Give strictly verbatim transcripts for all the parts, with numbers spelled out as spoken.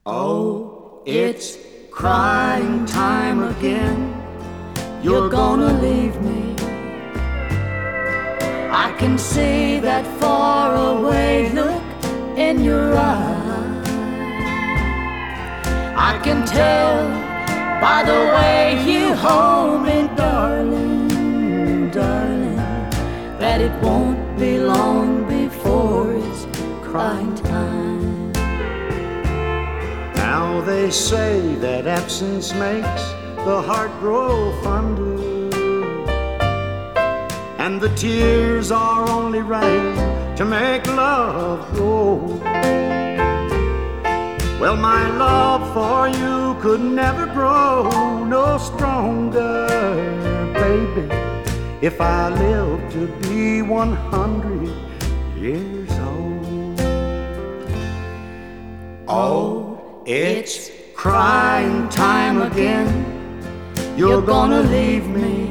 Oh, it's crying time again. You're gonna leave me. I can see that far away look in your eyes. I can tell by the way you hold me, darling, darling, that it won't be long before it's crying time. Now they say that absence makes the heart grow fonder, and the tears are only right to make love grow. Well, my love for you could never grow no stronger, baby, if I live to be one hundred years old. Oh, it's crying time again. You're gonna leave me.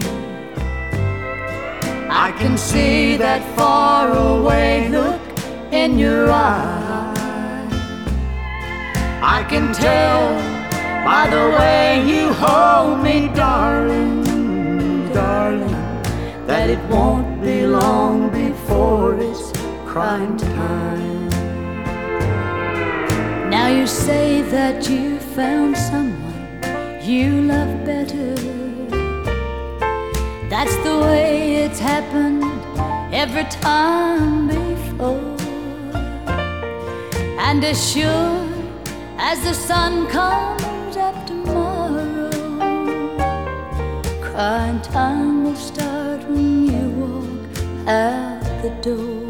I can see that far away look in your eyes. I can tell by the way you hold me, darling, darling, that it won't be long before it's crying time. Now you say that you found someone you love better. That's the way it's happened every time before. And as sure as the sun comes up tomorrow, crying time will start when you walk out the door.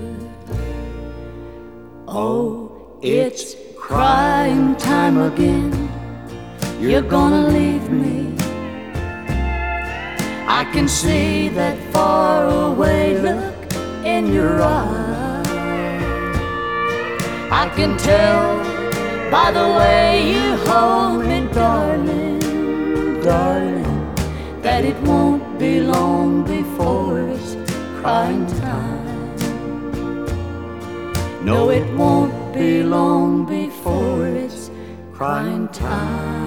Oh, it's crying time again. You're gonna leave me. I can see that far away look in your eyes. I can tell by the way you hold me, darling, darling, that it won't be long before it's crying time. No, it won't be long before it's crying time.